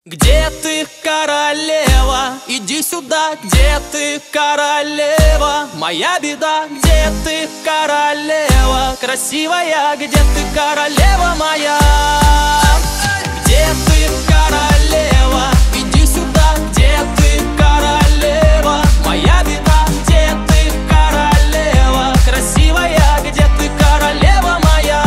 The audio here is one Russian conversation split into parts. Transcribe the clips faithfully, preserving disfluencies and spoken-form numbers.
Где ты, королева? Иди сюда, где ты, королева? Моя беда, где ты, королева? Красивая, где ты, королева моя? Где ты, королева? Иди сюда, где ты, королева? Моя беда, где ты, королева? Красивая, где ты, королева моя?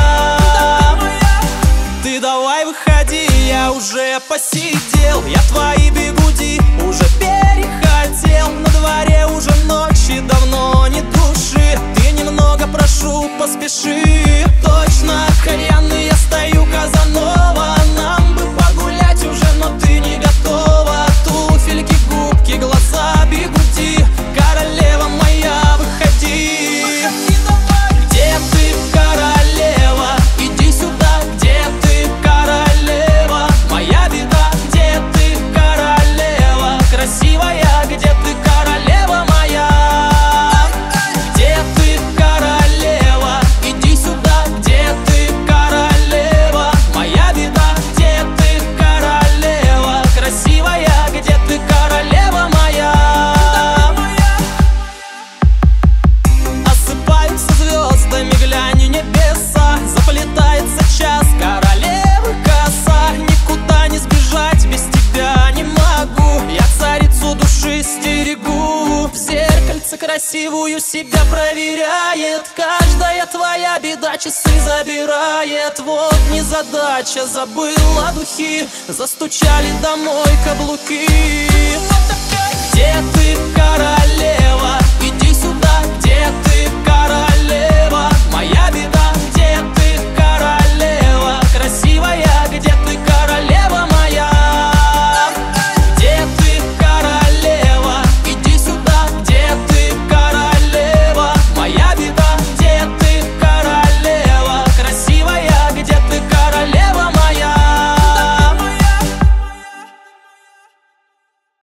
Ты давай выходи, я уже посидел, я твои бигуди уже перехотел. На дворе уже ночи, давно не души. Ты немного, прошу, поспеши. Точно, кальянный, я стою, Казанова. Нам бы погулять уже, но ты не готова. Туфельки, губки, глаза, бигуди. Королева моя, выходи. Где ты, королева? Иди сюда, где ты, королева? Моя беда, где ты, королева? Красивая, где ты, королева моя? Где ты, королева? Иди сюда, где ты, королева? Моя беда, где ты, королева? Красивая, где ты, королева моя? Осыпаются звездами, глянь, небеса. Заплетается час, королевы коса. Никуда не сбежать, без тебя не могу. Я царицу души стерегу. В зеркальце красивую себя проверяет. Каждая твоя беда часы забирает. Вот незадача, забыла духи. Застучали домой каблуки. Где ты, королева? Иди сюда, где ты, королева? Моя беда.